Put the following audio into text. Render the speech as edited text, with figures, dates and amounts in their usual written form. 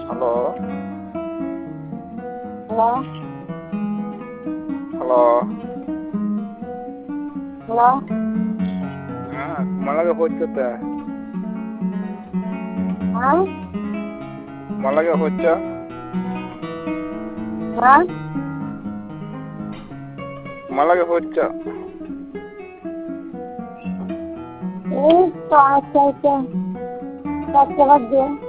hello hello hello hello ಮಳೆಗೆ ಹೋಗ್ತತೆ ಹಾಂ ಮಳೆಗೆ ಹೊಚ್ಚ ಹಾಂ ಮಳೆಗೆ ಹೊಚ್ಚ तो अच्छा अच्छा क्या क्या